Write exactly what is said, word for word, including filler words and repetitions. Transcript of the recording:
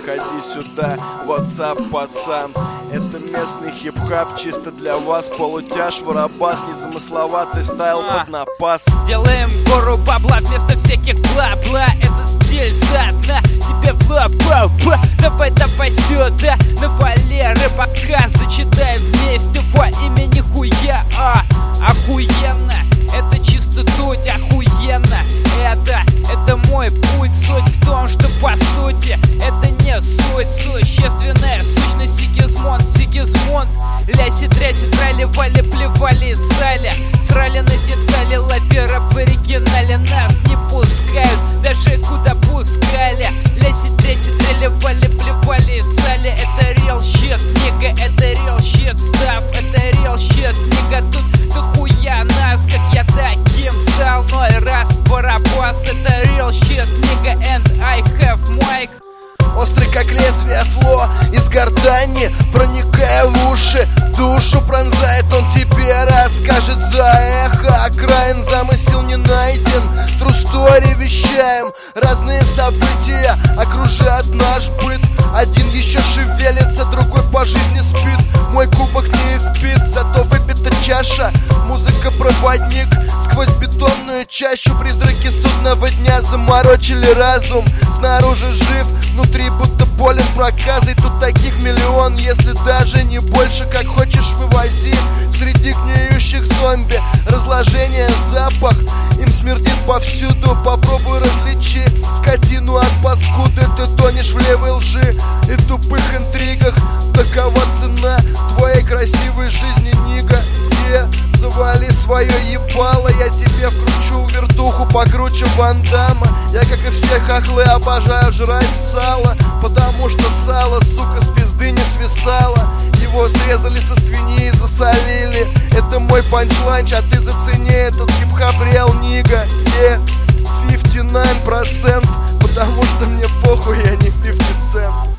подходи сюда, WhatsApp, пацан. Это местный хип-хап, чисто для вас. Полутяж, воробас, незамысловатый стайл а, под напас. Делаем гору бабла вместо всяких бла-бла. Это стиль задна, тебе бла-бла-бла. Давай, давай сюда, на Валеры пока зачитай вместе во имя нихуя, а, охуенно. Это чисто дуть, охуенно. Это, это мой путь, суть в том, что по сути это не суть, существенная сущность. Сигизмунд, Сигизмунд. Ляси, тряси, трали, вали, плевали, сали. Срали на детали, лавера в оригинале. Нас не пускают, даже куда пускали. Ляси, тряси, трали, вали, плевали, сали. Это real shit, нига, это real shit, став. Это real shit, нига, тут дохуя нас, как я таким стал. Ноль раз барабас, это real shit, нига, and I have mic. Острый как лезвие фло из гортани, проникая в уши, душу пронзает. Он тебе расскажет за эхо окраин. Замысел не найден, true story вещаем. Разные события окружают наш быт. Один еще шевелится, другой по жизни спит. Мой кубок не испит, зато выпита чаша. Музыка-проводник сквозь бетонную чащу. Призраки судного дня заморочили разум. Снаружи жив, внутри будто болен проказой. Тут таких миллион, если даже не больше. Как хочешь вывози, среди гниющих зомби. Разложение, запах, им смердит повсюду. Попробуй различи скотину от паскуды. Ты тонешь в левой лжи и тупых интригах. Такова цена твоей красивой жизни, нига. Yeah. Завали свое ебало, я тебе вкручу вертуху покруче Ван Дамма. Я, как и все хохлы, обожаю жрать сало, потому что сало, сука, с пизды не свисало. Его срезали со свиньи и засолили. Это мой панчлайн, а ты зацени этот хип-хап реал, нига. Yeah. пятьдесят девять процентов, потому что мне похуй, я не пятьдесят цент.